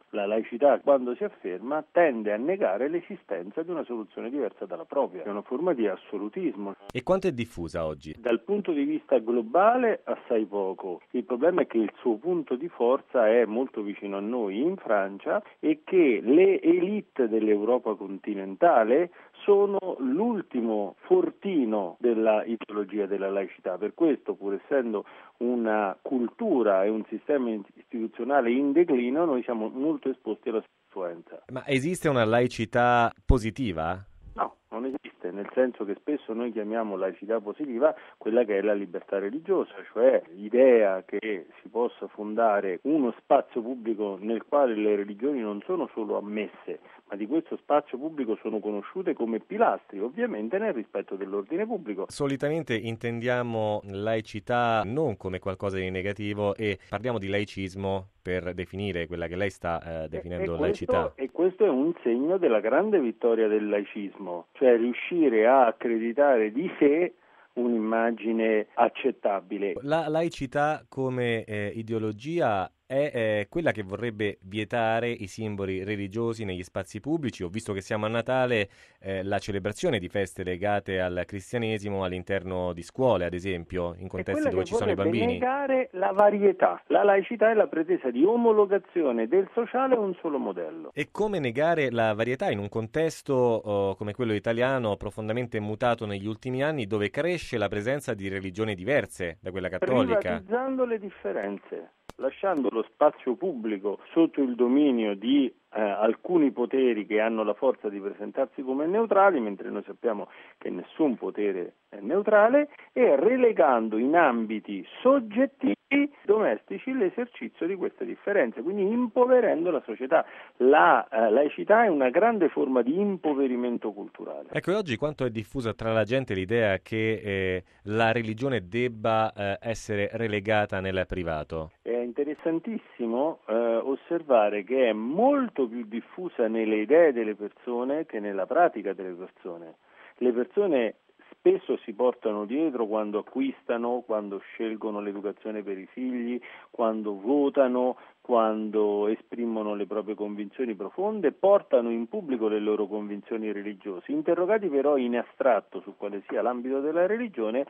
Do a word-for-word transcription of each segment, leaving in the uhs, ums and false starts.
La laicità, quando si afferma, tende a negare l'esistenza di una soluzione diversa dalla propria. È una forma di assolutismo. E quanto è diffusa oggi? Dal punto di vista globale, assai poco. Il problema è che il suo punto di forza è molto vicino a noi, in Francia, e che le élite dell'Europa continentale sono l'ultimo fortino della ideologia della laicità. Per questo, pur essendo una cultura e un sistema istituzionale in declino, noi siamo molto esposti alla sua influenza. Ma esiste una laicità positiva? No, non esiste, nel senso che spesso noi chiamiamo laicità positiva quella che è la libertà religiosa, cioè l'idea che si possa fondare uno spazio pubblico nel quale le religioni non sono solo ammesse, ma di questo spazio pubblico sono conosciute come pilastri, ovviamente nel rispetto dell'ordine pubblico. Solitamente intendiamo laicità non come qualcosa di negativo e parliamo di laicismo per definire quella che lei sta eh, definendo e, e laicità. Questo, e questo è un segno della grande vittoria del laicismo, cioè riuscire a accreditare di sé un'immagine accettabile. La laicità come eh, ideologia è eh, quella che vorrebbe vietare i simboli religiosi negli spazi pubblici. Ho visto che siamo a Natale, eh, la celebrazione di feste legate al cristianesimo all'interno di scuole, ad esempio, in contesti dove ci sono i bambini. Negare la varietà. La laicità è la pretesa di omologazione del sociale a un solo modello. E come negare la varietà in un contesto oh, come quello italiano, profondamente mutato negli ultimi anni, dove cresce la presenza di religioni diverse da quella cattolica? Privatizzando le differenze, lasciando lo spazio pubblico sotto il dominio di eh, alcuni poteri che hanno la forza di presentarsi come neutrali, mentre noi sappiamo che nessun potere è neutrale, e relegando in ambiti soggettivi domestici l'esercizio di queste differenze, quindi impoverendo la società. La eh, laicità è una grande forma di impoverimento culturale. Ecco, e oggi quanto è diffusa tra la gente l'idea che eh, la religione debba eh, essere relegata nel privato? È interessantissimo eh, osservare che è molto più diffusa nelle idee delle persone che nella pratica delle persone. Le persone spesso si portano dietro quando acquistano, quando scelgono l'educazione per i figli, quando votano, quando esprimono le proprie convinzioni profonde, portano in pubblico le loro convinzioni religiose. Interrogati però in astratto su quale sia l'ambito della religione,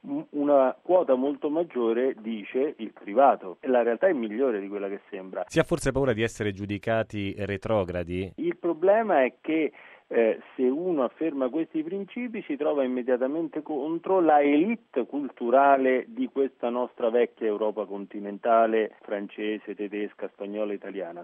una quota molto maggiore dice il privato. La realtà è migliore di quella che sembra. Si ha forse paura di essere giudicati retrogradi? Il problema è che Eh, se uno afferma questi principi si trova immediatamente contro la élite culturale di questa nostra vecchia Europa continentale, francese, tedesca, spagnola, italiana.